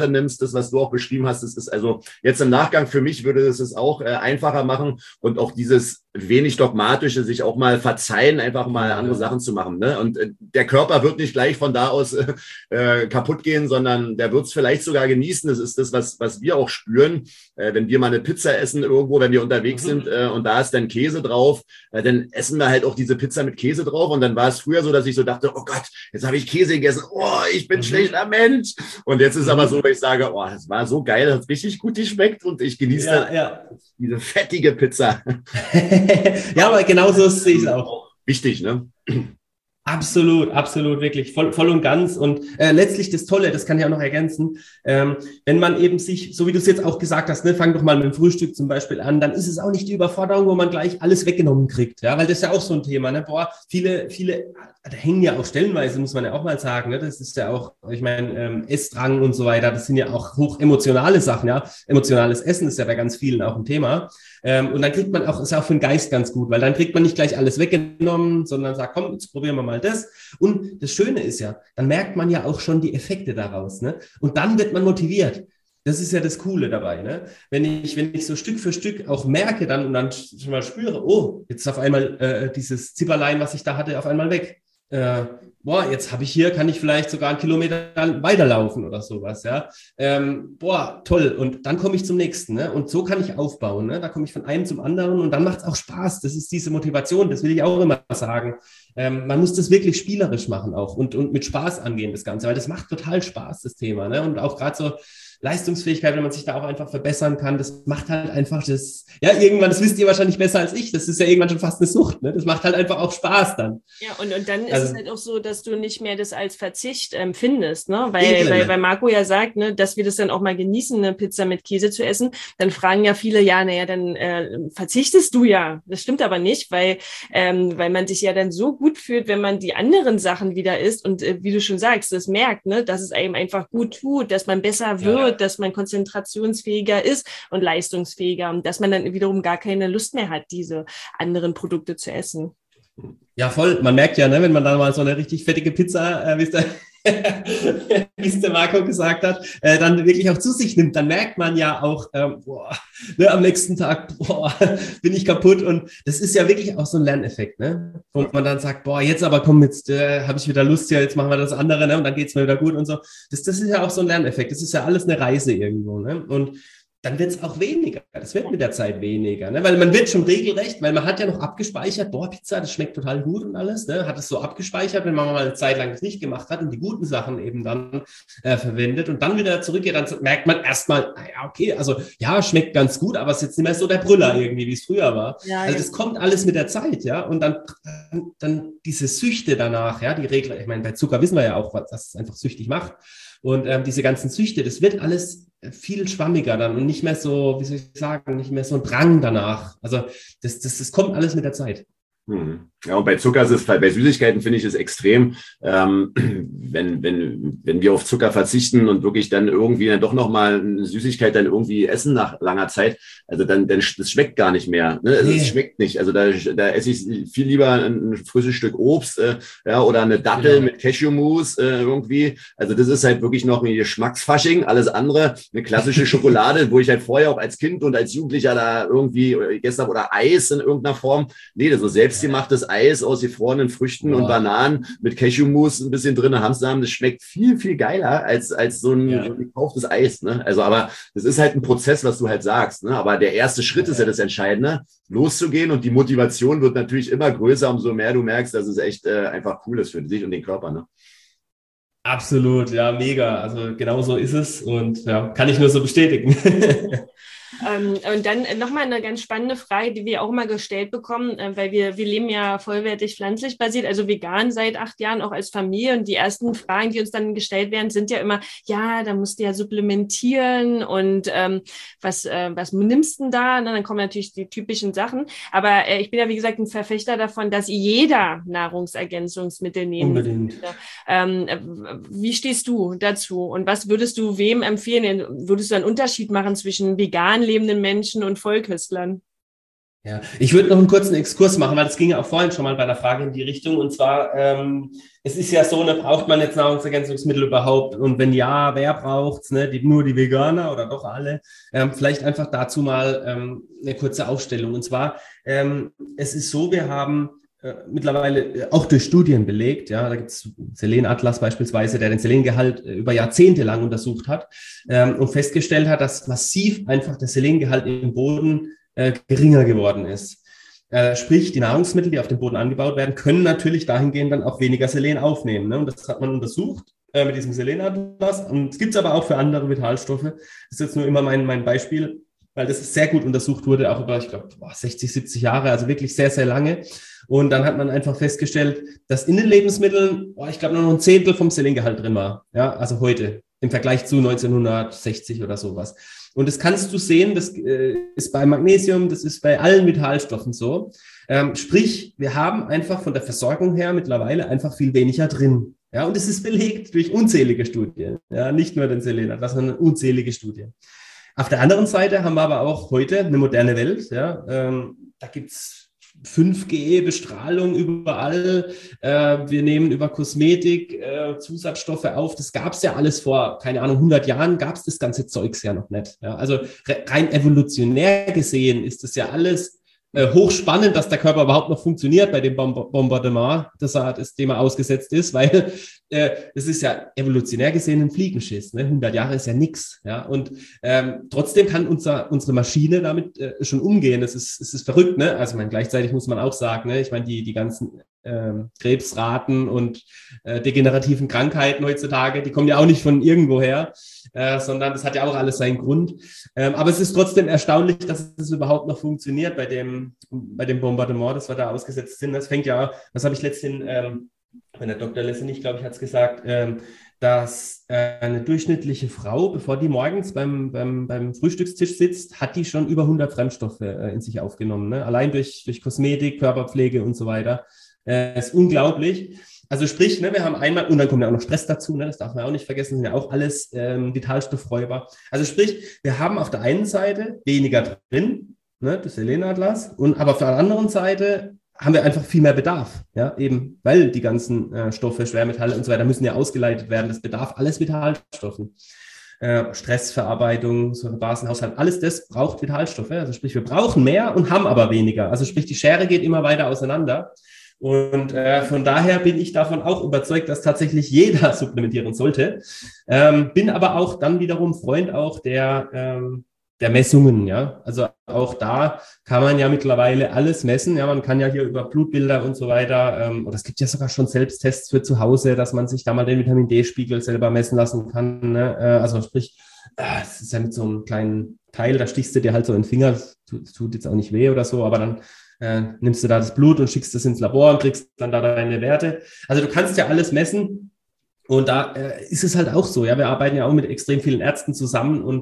das, was du auch beschrieben hast, das ist also jetzt im Nachgang für mich würde es es auch äh, einfacher machen und auch dieses wenig dogmatische, sich auch mal verzeihen, einfach mal andere Sachen zu machen. Ne? Und äh, der Körper wird nicht gleich von da aus äh, kaputt gehen, sondern der wird es vielleicht sogar genießen. Das ist das, was, was wir auch spüren. Äh, wenn wir mal eine Pizza essen irgendwo, wenn wir unterwegs mhm. sind äh, und da ist dann Käse drauf, äh, dann essen wir halt auch diese Pizza mit Käse drauf. Und dann war es früher so, dass ich so dachte, oh Gott, jetzt habe ich Käse gegessen. Oh, ich bin mhm. schlechter Mensch. Und jetzt ist mhm. aber so, dass ich sage, oh, das war so geil, das hat richtig gut geschmeckt und ich genieße ja, dann ja. diese fettige Pizza. Ja, aber genauso sehe ich es auch. Wichtig, ne? Absolut, absolut, wirklich, voll, voll und ganz. Und äh, letztlich das Tolle, das kann ich auch noch ergänzen, ähm, wenn man eben sich, so wie du es jetzt auch gesagt hast, ne, fang doch mal mit dem Frühstück zum Beispiel an, dann ist es auch nicht die Überforderung, wo man gleich alles weggenommen kriegt, ja, weil das ist ja auch so ein Thema, ne, boah, viele, viele, da hängen ja auch stellenweise, muss man ja auch mal sagen, ne, das ist ja auch, ich meine, ähm, Essdrang und so weiter, das sind ja auch hoch emotionale Sachen, ja, emotionales Essen ist ja bei ganz vielen auch ein Thema. Ähm, und dann kriegt man auch, ist ja auch für den Geist ganz gut, weil dann kriegt man nicht gleich alles weggenommen, sondern sagt, komm, jetzt probieren wir mal das. Und das Schöne ist ja, dann merkt man ja auch schon die Effekte daraus, ne? Und dann wird man motiviert. Das ist ja das Coole dabei, ne? Wenn ich, wenn ich so Stück für Stück auch merke dann und dann schon mal spüre, oh, jetzt ist auf einmal äh, dieses Zipperlein, was ich da hatte, auf einmal weg. Äh, boah, jetzt habe ich hier, kann ich vielleicht sogar einen Kilometer weiterlaufen oder sowas, ja. Ähm, boah, toll. Und dann komme ich zum nächsten, ne? Und so kann ich aufbauen, ne? Da komme ich von einem zum anderen und dann macht es auch Spaß. Das ist diese Motivation, das will ich auch immer sagen. Ähm, man muss das wirklich spielerisch machen auch und, und mit Spaß angehen, das Ganze, weil das macht total Spaß, das Thema, ne? Und auch gerade so Leistungsfähigkeit, wenn man sich da auch einfach verbessern kann, das macht halt einfach das, ja, irgendwann, das wisst ihr wahrscheinlich besser als ich, das ist ja irgendwann schon fast eine Sucht, ne? Das macht halt einfach auch Spaß dann. Ja, und, und dann ist also, es halt auch so, dass du nicht mehr das als Verzicht empfindest, ne? Weil, weil, weil Marco ja sagt, ne, dass wir das dann auch mal genießen, eine Pizza mit Käse zu essen, dann fragen ja viele, ja, naja, dann äh, verzichtest du ja. Das stimmt aber nicht, weil, ähm, weil man sich ja dann so gut fühlt, wenn man die anderen Sachen wieder isst und äh, wie du schon sagst, das merkt, ne, dass es einem einfach gut tut, dass man besser wird, ja. dass man konzentrationsfähiger ist und leistungsfähiger und dass man dann wiederum gar keine Lust mehr hat, diese anderen Produkte zu essen. Ja, voll. Man merkt ja, ne, wenn man dann mal so eine richtig fettige Pizza, äh, wie es der, wie es der Marco gesagt hat, äh, dann wirklich auch zu sich nimmt, dann merkt man ja auch, ähm, boah, ne, am nächsten Tag, boah, bin ich kaputt. Und das ist ja wirklich auch so ein Lerneffekt, ne, wo man dann sagt, boah, jetzt aber komm, jetzt äh, habe ich wieder Lust, ja, jetzt machen wir das andere, ne, und dann geht's mir wieder gut und so. Das, das ist ja auch so ein Lerneffekt. Das ist ja alles eine Reise irgendwo, ne, und dann wird es auch weniger. Das wird mit der Zeit weniger, ne? Weil man wird schon regelrecht, weil man hat ja noch abgespeichert, boah, Pizza, das schmeckt total gut und alles, ne? Hat es so abgespeichert, wenn man mal eine Zeit lang das nicht gemacht hat und die guten Sachen eben dann äh, verwendet und dann wieder zurückgeht, dann merkt man erstmal, naja, okay, also ja, schmeckt ganz gut, aber es ist jetzt nicht mehr so der Brüller irgendwie, wie es früher war. Ja, also das kommt alles mit der Zeit, ja, und dann, dann diese Süchte danach, ja, die Regel, ich meine, bei Zucker wissen wir ja auch, was das einfach süchtig macht. Und ähm, diese ganzen Süchte, das wird alles viel schwammiger dann und nicht mehr so, wie soll ich sagen, nicht mehr so ein Drang danach. Also das, das, das kommt alles mit der Zeit. Hm. Ja, und bei Zucker ist es, bei Süßigkeiten finde ich es extrem, ähm, wenn, wenn, wenn wir auf Zucker verzichten und wirklich dann irgendwie dann doch nochmal eine Süßigkeit dann irgendwie essen nach langer Zeit, also dann, dann das schmeckt gar nicht mehr. Ne? Also nee. Es schmeckt nicht. Also da, da esse ich viel lieber ein, ein frisches Stück Obst äh, ja, oder eine Dattel genau. mit Cashewmus äh, irgendwie. Also das ist halt wirklich noch ein Geschmacksfasching. Alles andere, eine klassische Schokolade, wo ich halt vorher auch als Kind und als Jugendlicher da irgendwie gegessen habe oder Eis in irgendeiner Form. Nee, das so selbstgemachtes Eis aus gefrorenen Früchten ja. und Bananen mit Cashewmus ein bisschen drin, Hamstersamen, das schmeckt viel, viel geiler als, als so ein, ja. so ein gekauftes Eis. Ne? Also, aber das ist halt ein Prozess, was du halt sagst. Ne? Aber der erste Schritt ja. ist ja das Entscheidende, loszugehen und die Motivation wird natürlich immer größer, umso mehr du merkst, dass es echt äh, einfach cool ist für dich und den Körper. Ne? Absolut, ja, mega. Also genau so ist es und ja, kann ich nur so bestätigen. Ähm, und dann nochmal eine ganz spannende Frage, die wir auch immer gestellt bekommen, äh, weil wir, wir leben ja vollwertig pflanzlich basiert, also vegan seit acht Jahren, auch als Familie. Und die ersten Fragen, die uns dann gestellt werden, sind ja immer, ja, da musst du ja supplementieren und ähm, was, äh, was nimmst du denn da? Und dann kommen natürlich die typischen Sachen. Aber äh, ich bin ja, wie gesagt, ein Verfechter davon, dass jeder Nahrungsergänzungsmittel nehmen Unbedingt. Ähm, wie stehst du dazu? Und was würdest du wem empfehlen? Würdest du einen Unterschied machen zwischen vegan lebenden Menschen und Vollköstlern? Ja, ich würde noch einen kurzen Exkurs machen, weil das ging ja auch vorhin schon mal bei einer Frage in die Richtung. Und zwar, ähm, es ist ja so, ne, braucht man jetzt Nahrungsergänzungsmittel überhaupt? Und wenn ja, wer braucht's? Ne? Die, nur die Veganer oder doch alle? Ähm, vielleicht einfach dazu mal ähm, eine kurze Aufstellung. Und zwar, ähm, es ist so, wir haben äh, mittlerweile auch durch Studien belegt, ja, da gibt es Selenatlas beispielsweise, der den Selengehalt äh, über Jahrzehnte lang untersucht hat ähm, und festgestellt hat, dass massiv einfach der Selengehalt im Boden Äh, geringer geworden ist. Äh, sprich, die Nahrungsmittel, die auf dem Boden angebaut werden, können natürlich dahingehend dann auch weniger Selen aufnehmen. Ne? Und das hat man untersucht äh, mit diesem Selenatlas. Und es gibt es aber auch für andere Vitalstoffe. Das ist jetzt nur immer mein, mein Beispiel, weil das sehr gut untersucht wurde, auch über, ich glaube, sechzig, siebzig Jahre, also wirklich sehr, sehr lange. Und dann hat man einfach festgestellt, dass in den Lebensmitteln, oh, ich glaube, nur noch ein Zehntel vom Selengehalt drin war. Ja, also heute im Vergleich zu neunzehnhundertsechzig oder sowas. Und das kannst du sehen, das äh, ist bei Magnesium, das ist bei allen Vitalstoffen so. Ähm, sprich, wir haben einfach von der Versorgung her mittlerweile einfach viel weniger drin. Ja, und es ist belegt durch unzählige Studien. Ja, nicht nur den Selenat, sondern unzählige Studien. Auf der anderen Seite haben wir aber auch heute eine moderne Welt. Ja, ähm, da gibt's fünf G-Bestrahlung überall. Äh, wir nehmen über Kosmetik äh, Zusatzstoffe auf. Das gab es ja alles vor, keine Ahnung, hundert Jahren gab es das ganze Zeugs ja noch nicht. Ja, also rein evolutionär gesehen ist das ja alles äh, hochspannend, dass der Körper überhaupt noch funktioniert bei dem Bom- Bombardement, das er, das dem er ausgesetzt ist, weil äh, das ist ja evolutionär gesehen ein Fliegenschiss. Ne? hundert Jahre ist ja nix. Ja? Und ähm, trotzdem kann unser, unsere Maschine damit äh, schon umgehen. Das ist, das ist verrückt. Ne? Also ich meine, gleichzeitig muss man auch sagen, ne? Ich meine, die, die ganzen ähm, Krebsraten und äh, degenerativen Krankheiten heutzutage, die kommen ja auch nicht von irgendwoher, äh, sondern das hat ja auch alles seinen Grund. Ähm, aber es ist trotzdem erstaunlich, dass es überhaupt noch funktioniert bei dem, bei dem Bombardement, das wir da ausgesetzt sind. Das fängt ja, das habe ich letztens ähm, wenn der Doktor Lessenich, glaube ich, hat es gesagt, ähm, dass äh, eine durchschnittliche Frau, bevor die morgens beim, beim, beim Frühstückstisch sitzt, hat die schon über hundert Fremdstoffe äh, in sich aufgenommen. Ne? Allein durch, durch Kosmetik, Körperpflege und so weiter. Äh, ist unglaublich. Also sprich, ne, wir haben einmal, und dann kommt ja auch noch Stress dazu, ne, das darf man auch nicht vergessen, sind ja auch alles ähm, Vitalstoffräuber. Also sprich, wir haben auf der einen Seite weniger drin, ne, das Selenatlas, und aber auf der anderen Seite haben wir einfach viel mehr Bedarf, ja, eben, weil die ganzen äh, Stoffe, Schwermetalle und so weiter müssen ja ausgeleitet werden. Das bedarf alles Vitalstoffen. Äh, Stressverarbeitung, so ein Basenhaushalt, alles das braucht Vitalstoffe. Also sprich, wir brauchen mehr und haben aber weniger. Also sprich, die Schere geht immer weiter auseinander. Und äh, von daher bin ich davon auch überzeugt, dass tatsächlich jeder supplementieren sollte. Ähm, bin aber auch dann wiederum Freund auch der ähm, der Messungen, ja. Also auch da kann man ja mittlerweile alles messen. Ja, man kann ja hier über Blutbilder und so weiter, ähm, oder es gibt ja sogar schon Selbsttests für zu Hause, dass man sich da mal den Vitamin D-Spiegel selber messen lassen kann. Ne? Äh, also sprich, äh, es ist ja mit so einem kleinen Teil, da stichst du dir halt so in den Finger, das tut, das tut jetzt auch nicht weh oder so, aber dann äh, nimmst du da das Blut und schickst es ins Labor und kriegst dann da deine Werte. Also du kannst ja alles messen und da äh, ist es halt auch so. Ja, wir arbeiten ja auch mit extrem vielen Ärzten zusammen und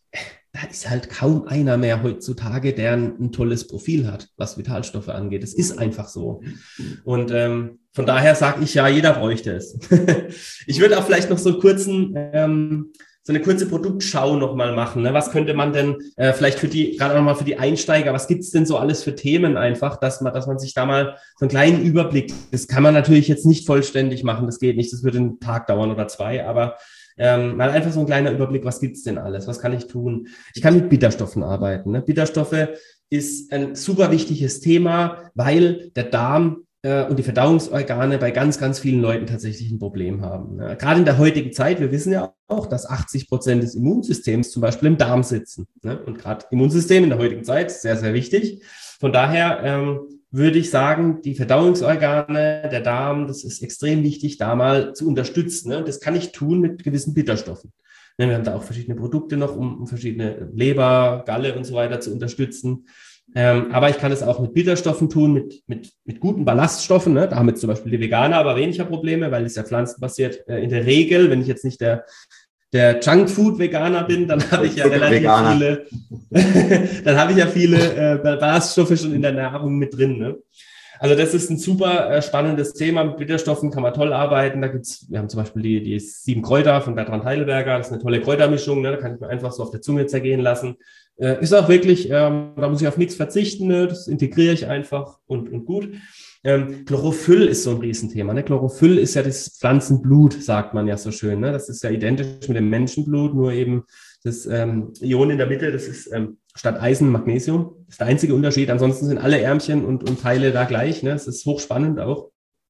da ist halt kaum einer mehr heutzutage, der ein, ein tolles Profil hat, was Vitalstoffe angeht. Es ist einfach so. Und ähm, von daher sage ich ja, jeder bräuchte es. Ich würde auch vielleicht noch so einen kurzen, ähm, so eine kurze Produktschau nochmal machen. Ne? Was könnte man denn äh, vielleicht für die, gerade nochmal für die Einsteiger, was gibt's denn so alles für Themen einfach, dass man, dass man sich da mal so einen kleinen Überblick, das kann man natürlich jetzt nicht vollständig machen, das geht nicht, das würde einen Tag dauern oder zwei, aber Ähm, mal einfach so ein kleiner Überblick, was gibt's denn alles, was kann ich tun? Ich kann mit Bitterstoffen arbeiten. Ne? Bitterstoffe ist ein super wichtiges Thema, weil der Darm äh, und die Verdauungsorgane bei ganz, ganz vielen Leuten tatsächlich ein Problem haben. Ne? Gerade in der heutigen Zeit, wir wissen ja auch, dass achtzig Prozent des Immunsystems zum Beispiel im Darm sitzen. Ne? Und gerade Immunsystem in der heutigen Zeit ist sehr, sehr wichtig. Von daher ähm, würde ich sagen, die Verdauungsorgane, der Darm, das ist extrem wichtig, da mal zu unterstützen. Ne? Das kann ich tun mit gewissen Bitterstoffen. Ne? Wir haben da auch verschiedene Produkte noch, um, um verschiedene Leber, Galle und so weiter zu unterstützen. Ähm, aber ich kann es auch mit Bitterstoffen tun, mit, mit, mit guten Ballaststoffen. Ne? Da haben jetzt zum Beispiel die Veganer aber weniger Probleme, weil es ja pflanzenbasiert äh, in der Regel, wenn ich jetzt nicht der der Junkfood-Veganer bin, dann habe ich ja relativ Veganer. viele, dann habe ich ja viele äh, Ballaststoffe schon in der Nahrung mit drin. Ne? Also das ist ein super äh, spannendes Thema. Mit Bitterstoffen kann man toll arbeiten. Da gibt's, wir haben zum Beispiel die, die sieben Kräuter von Bertrand Heidelberger. Das ist eine tolle Kräutermischung. Ne? Da kann ich mir einfach so auf der Zunge zergehen lassen. Äh, ist auch wirklich, ähm, da muss ich auf nichts verzichten, ne? Das integriere ich einfach und, und gut. Ähm, Chlorophyll ist so ein Riesenthema. Ne? Chlorophyll ist ja das Pflanzenblut, sagt man ja so schön. Ne? Das ist ja identisch mit dem Menschenblut, nur eben das ähm, Ion in der Mitte, das ist ähm, statt Eisen Magnesium. Das ist der einzige Unterschied. Ansonsten sind alle Ärmchen und, und Teile da gleich. Ne? Das ist hochspannend auch.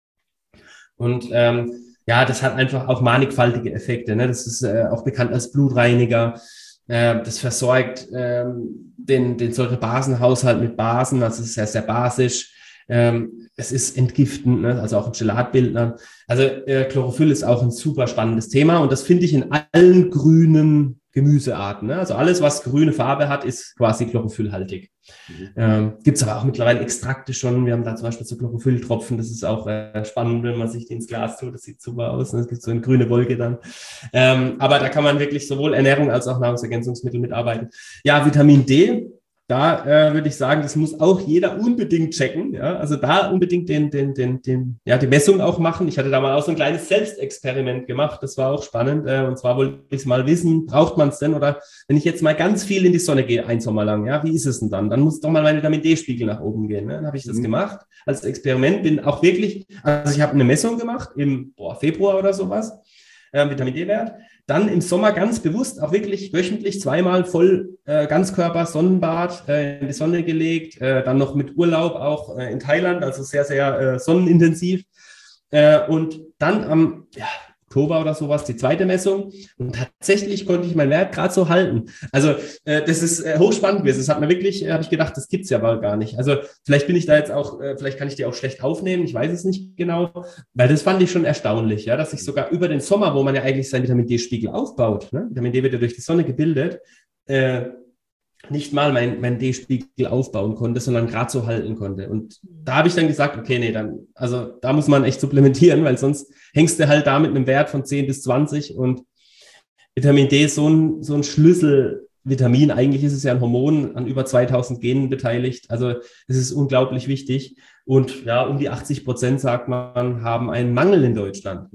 Und ähm, ja, das hat einfach auch mannigfaltige Effekte. Ne? Das ist äh, auch bekannt als Blutreiniger. Äh, das versorgt ähm, den, den Säurebasenhaushalt mit Basen. Also es ist sehr, sehr basisch. Ähm, es ist entgiftend, ne? Also auch ein Gelatbildner. Also äh, Chlorophyll ist auch ein super spannendes Thema und das finde ich in allen grünen Gemüsearten. Ne? Also alles, was grüne Farbe hat, ist quasi chlorophyllhaltig. Mhm. Ähm, Gibt es aber auch mittlerweile Extrakte schon. Wir haben da zum Beispiel so Chlorophylltropfen. Das ist auch äh, spannend, wenn man sich die ins Glas tut. Das sieht super aus. Ne? Es gibt so eine grüne Wolke dann. Ähm, aber da kann man wirklich sowohl Ernährung als auch Nahrungsergänzungsmittel mitarbeiten. Ja, Vitamin D. Da äh, würde ich sagen, das muss auch jeder unbedingt checken. Ja? Also da unbedingt den, den, den, den, ja, die Messung auch machen. Ich hatte da mal auch so ein kleines Selbstexperiment gemacht. Das war auch spannend. Äh, und zwar wollte ich es mal wissen, braucht man es denn? Oder wenn ich jetzt mal ganz viel in die Sonne gehe, ein Sommer lang, ja, wie ist es denn dann? Dann muss doch mal mein Vitamin D-Spiegel nach oben gehen. Ne? Dann habe ich das mhm. gemacht als Experiment. Bin auch wirklich, also ich habe eine Messung gemacht im boah, Februar oder sowas, äh, Vitamin D-Wert. Dann im Sommer ganz bewusst, auch wirklich wöchentlich zweimal voll äh, Ganzkörper Sonnenbad äh, in die Sonne gelegt, äh, dann noch mit Urlaub auch äh, in Thailand, also sehr, sehr äh, sonnenintensiv. Äh, und dann am ja, Oktober oder sowas die zweite Messung und tatsächlich konnte ich meinen Wert gerade so halten. Also äh, das ist äh, hochspannend gewesen. Das hat mir wirklich, äh, habe ich gedacht, das gibt's ja aber gar nicht. Also vielleicht bin ich da jetzt auch, äh, vielleicht kann ich die auch schlecht aufnehmen, ich weiß es nicht genau, weil das fand ich schon erstaunlich, ja, dass ich sogar über den Sommer, wo man ja eigentlich seinen Vitamin D-Spiegel aufbaut, ne? Vitamin D wird ja durch die Sonne gebildet, äh, nicht mal mein, mein D-Spiegel aufbauen konnte, sondern gerade so halten konnte. Und da habe ich dann gesagt, okay, nee, dann, also da muss man echt supplementieren, weil sonst hängst du halt da mit einem Wert von zehn bis zwanzig und Vitamin D ist so ein, so ein Schlüsselvitamin. Eigentlich ist es ja ein Hormon, an über zweitausend Genen beteiligt. Also es ist unglaublich wichtig. Und ja, um die achtzig Prozent, sagt man, haben einen Mangel in Deutschland.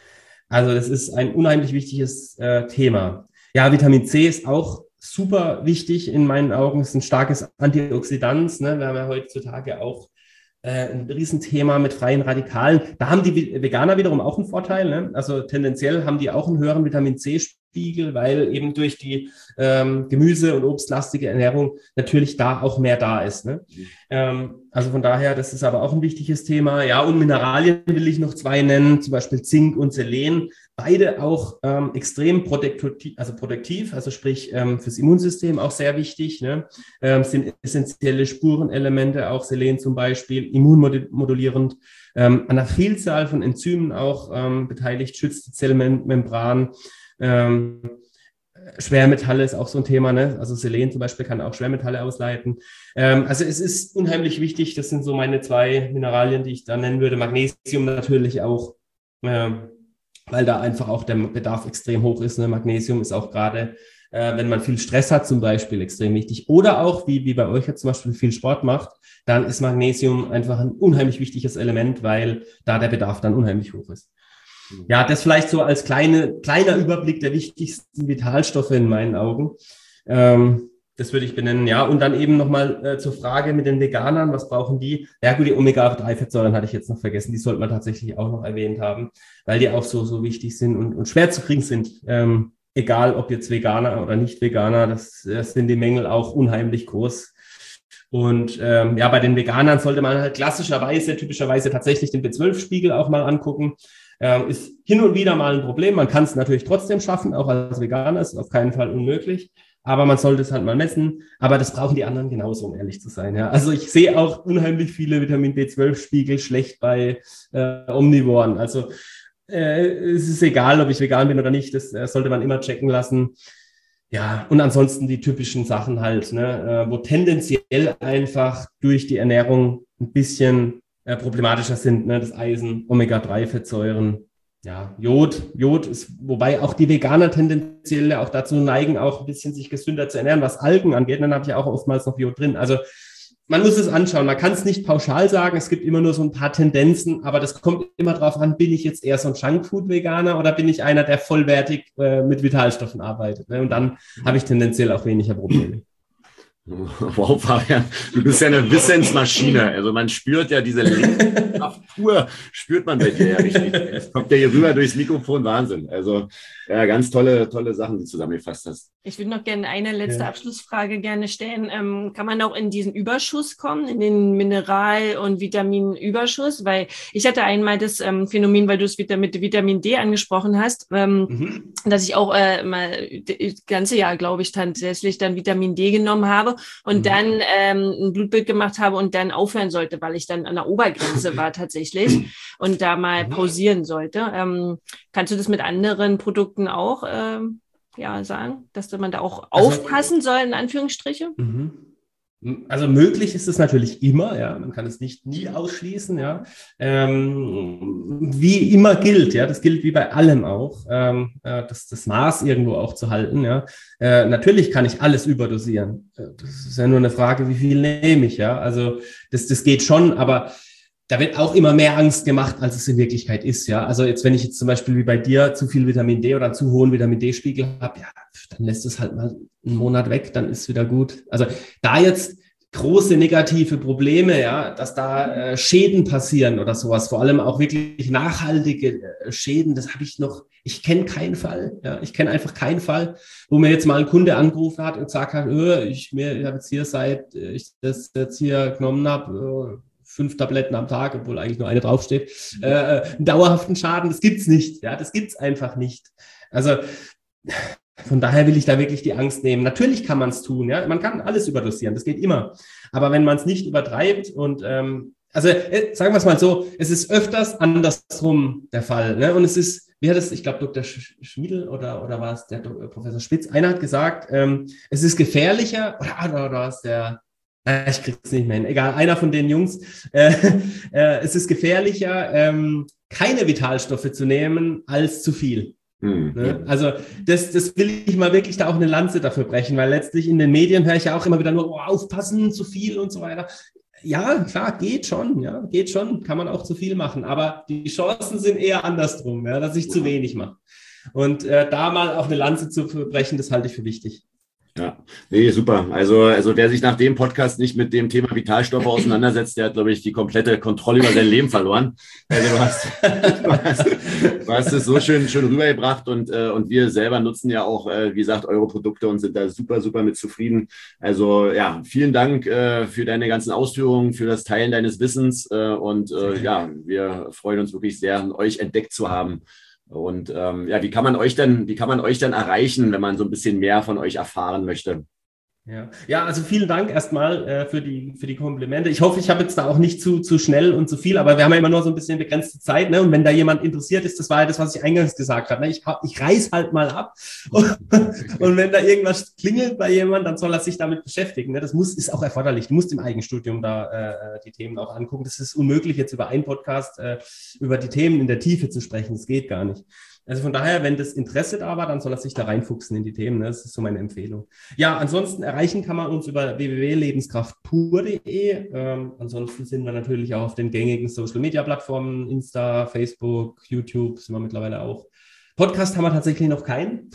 Also das ist ein unheimlich wichtiges äh, Thema. Ja, Vitamin C ist auch super wichtig in meinen Augen. Es ist ein starkes Antioxidant. Ne? Wir haben ja heutzutage auch äh, ein Riesenthema mit freien Radikalen. Da haben die Veganer wiederum auch einen Vorteil. Ne? Also tendenziell haben die auch einen höheren Vitamin C-Spiegel, weil eben durch die ähm, Gemüse- und obstlastige Ernährung natürlich da auch mehr da ist. Ne? Mhm. Ähm, also von daher, das ist aber auch ein wichtiges Thema. Ja, und Mineralien will ich noch zwei nennen, zum Beispiel Zink und Selen. Beide auch ähm, extrem protektiv, also protektiv, also sprich ähm, fürs Immunsystem auch sehr wichtig. Ne? Ähm, sind essentielle Spurenelemente, auch Selen zum Beispiel, immunmodulierend, ähm, an einer Vielzahl von Enzymen auch ähm, beteiligt, schützt die Zellmembran. Ähm, Schwermetalle ist auch so ein Thema, ne? Also Selen zum Beispiel kann auch Schwermetalle ausleiten. Ähm, also es ist unheimlich wichtig. Das sind so meine zwei Mineralien, die ich da nennen würde. Magnesium natürlich auch. Ähm, weil da einfach auch der Bedarf extrem hoch ist. Ne? Magnesium ist auch gerade, äh, wenn man viel Stress hat zum Beispiel, extrem wichtig. Oder auch, wie, wie bei euch jetzt zum Beispiel viel Sport macht, dann ist Magnesium einfach ein unheimlich wichtiges Element, weil da der Bedarf dann unheimlich hoch ist. Ja, das vielleicht so als kleine, kleiner Überblick der wichtigsten Vitalstoffe in meinen Augen. Ähm, Das würde ich benennen, ja. Und dann eben nochmal äh, zur Frage mit den Veganern, was brauchen die? Ja gut, die Omega drei Fettsäuren hatte ich jetzt noch vergessen, die sollte man tatsächlich auch noch erwähnt haben, weil die auch so so wichtig sind und, und schwer zu kriegen sind. Ähm, egal, ob jetzt Veganer oder nicht Veganer, das, das sind die Mängel auch unheimlich groß. Und ähm, ja, bei den Veganern sollte man halt klassischerweise, typischerweise tatsächlich den B zwölf Spiegel auch mal angucken. Ähm, ist hin und wieder mal ein Problem. Man kann es natürlich trotzdem schaffen, auch als Veganer, ist auf keinen Fall unmöglich. Aber man sollte es halt mal messen. Aber das brauchen die anderen genauso, um ehrlich zu sein. Ja. Also ich sehe auch unheimlich viele Vitamin B zwölf Spiegel schlecht bei äh, Omnivoren. Also äh, es ist egal, ob ich vegan bin oder nicht. Das äh, sollte man immer checken lassen. Ja, und ansonsten die typischen Sachen halt, ne, äh, wo tendenziell einfach durch die Ernährung ein bisschen äh, problematischer sind. Ne, das Eisen, Omega drei Fettsäuren. Ja, Jod, Jod ist, wobei auch die Veganer tendenziell auch dazu neigen, auch ein bisschen sich gesünder zu ernähren, was Algen angeht. Dann habe ich auch oftmals noch Jod drin. Also man muss es anschauen. Man kann es nicht pauschal sagen. Es gibt immer nur so ein paar Tendenzen, aber das kommt immer drauf an, bin ich jetzt eher so ein Junkfood-Veganer oder bin ich einer, der vollwertig äh, mit Vitalstoffen arbeitet. Ne? Und dann habe ich tendenziell auch weniger Probleme. Wow, Fabian, du bist ja eine Wissensmaschine. Also man spürt ja diese Lebenskraft pur, spürt man bei dir ja richtig. Es kommt ja hier rüber durchs Mikrofon, Wahnsinn. Also ja, ganz tolle, tolle Sachen, die du zusammengefasst hast. Ich würde noch gerne eine letzte Ja. Abschlussfrage gerne stellen. Ähm, kann man auch in diesen Überschuss kommen, in den Mineral- und Vitaminüberschuss? Weil ich hatte einmal das ähm, Phänomen, weil du es wieder mit Vitamin D angesprochen hast, ähm, Mhm. dass ich auch äh, mal das ganze Jahr, glaube ich, tatsächlich dann Vitamin D genommen habe und Mhm. dann ähm, ein Blutbild gemacht habe und dann aufhören sollte, weil ich dann an der Obergrenze war tatsächlich und da mal Mhm. pausieren sollte. Ähm, kannst du das mit anderen Produkten auch ähm, ja, sagen, dass man da auch Also- aufpassen soll, in Anführungsstriche? Mhm. Also möglich ist es natürlich immer, ja, man kann es nicht nie ausschließen, ja. Ähm, wie immer gilt, ja, das gilt wie bei allem auch, ähm, äh, das, das Maß irgendwo auch zu halten, ja. Äh, natürlich kann ich alles überdosieren. Äh, Das ist ja nur eine Frage, wie viel nehme ich, ja. Also das, das geht schon, aber da wird auch immer mehr Angst gemacht, als es in Wirklichkeit ist, ja. Also jetzt, wenn ich jetzt zum Beispiel wie bei dir zu viel Vitamin D oder einen zu hohen Vitamin D-Spiegel habe, ja, dann lässt es halt mal einen Monat weg, dann ist wieder gut. Also da jetzt große negative Probleme, ja, dass da äh, Schäden passieren oder sowas, vor allem auch wirklich nachhaltige äh, Schäden, das habe ich noch, ich kenne keinen Fall, ja, ich kenne einfach keinen Fall, wo mir jetzt mal ein Kunde angerufen hat und gesagt hat, öh, ich, mir, ich habe jetzt hier seit äh, ich das jetzt hier genommen habe, äh, fünf Tabletten am Tag, obwohl eigentlich nur eine draufsteht, äh, einen dauerhaften Schaden, das gibt's nicht, ja, das gibt's einfach nicht. Also von daher will ich da wirklich die Angst nehmen. Natürlich kann man es tun, ja, man kann alles überdosieren, das geht immer. Aber wenn man es nicht übertreibt und ähm, also äh, sagen wir es mal so, es ist öfters andersrum der Fall, ne? Und es ist, wie hat es, ich glaube Doktor Sch Schmiedl oder oder war es der Doktor Professor Spitz, einer hat gesagt, ähm, es ist gefährlicher oder oder, oder war es der ich krieg's nicht mehr hin. Egal, einer von den Jungs. Äh, äh, es ist gefährlicher, ähm, keine Vitalstoffe zu nehmen, als zu viel. Mhm. Ne? Also das, das will ich mal wirklich da auch eine Lanze dafür brechen, weil letztlich in den Medien höre ich ja auch immer wieder nur, oh, aufpassen, zu viel und so weiter. Ja, klar, geht schon, ja, geht schon, kann man auch zu viel machen, aber die Chancen sind eher andersrum, ja, dass ich zu wenig mache. Und äh, da mal auch eine Lanze zu brechen, das halte ich für wichtig. Ja, nee, super. Also, also wer sich nach dem Podcast nicht mit dem Thema Vitalstoffe auseinandersetzt, der hat, glaube ich, die komplette Kontrolle über sein Leben verloren. Also du hast, du hast, du hast es so schön, schön rübergebracht und, äh, und wir selber nutzen ja auch, äh, wie gesagt, eure Produkte und sind da super, super mit zufrieden. Also ja, vielen Dank äh, für deine ganzen Ausführungen, für das Teilen deines Wissens äh, und äh, ja, wir freuen uns wirklich sehr, euch entdeckt zu haben. Und ähm, ja, wie kann man euch denn, wie kann man euch denn erreichen, wenn man so ein bisschen mehr von euch erfahren möchte? Ja, ja, also vielen Dank erstmal äh, für die für die Komplimente. Ich hoffe, ich habe jetzt da auch nicht zu zu schnell und zu viel, aber wir haben ja immer nur so ein bisschen begrenzte Zeit, ne? Und wenn da jemand interessiert ist, das war ja das, was ich eingangs gesagt habe, ne? Ich ich reiß halt mal ab und, und wenn da irgendwas klingelt bei jemand, dann soll er sich damit beschäftigen. Ne? Das muss ist auch erforderlich. Du musst im Eigenstudium da äh, die Themen auch angucken. Das ist unmöglich jetzt über einen Podcast äh, über die Themen in der Tiefe zu sprechen. Das geht gar nicht. Also von daher, wenn das Interesse da war, dann soll er sich da reinfuchsen in die Themen. Ne? Das ist so meine Empfehlung. Ja, ansonsten erreichen kann man uns über w w w punkt lebenskraftpur punkt de. Ähm, ansonsten sind wir natürlich auch auf den gängigen Social-Media-Plattformen, Insta, Facebook, YouTube sind wir mittlerweile auch. Podcast haben wir tatsächlich noch keinen.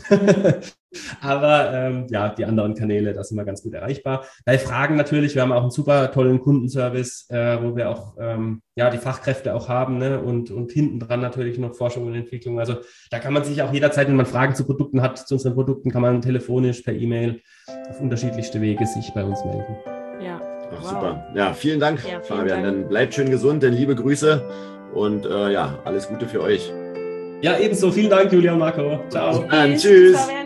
Aber ähm, ja, die anderen Kanäle, da sind wir ganz gut erreichbar. Bei Fragen natürlich, wir haben auch einen super tollen Kundenservice, äh, wo wir auch ähm, ja die Fachkräfte auch haben, ne? und, und hinten dran natürlich noch Forschung und Entwicklung. Also da kann man sich auch jederzeit, wenn man Fragen zu Produkten hat, zu unseren Produkten, kann man telefonisch, per E-Mail auf unterschiedlichste Wege sich bei uns melden. Ja. Ach, Wow. super. Ja, vielen Dank, Ja, vielen Fabian. Dank. Dann bleibt schön gesund, denn liebe Grüße und äh, ja, alles Gute für euch. Ja, ebenso. Vielen Dank, Julia und Marco. Ciao. Dann, Tschüss, tschüss. Fabian.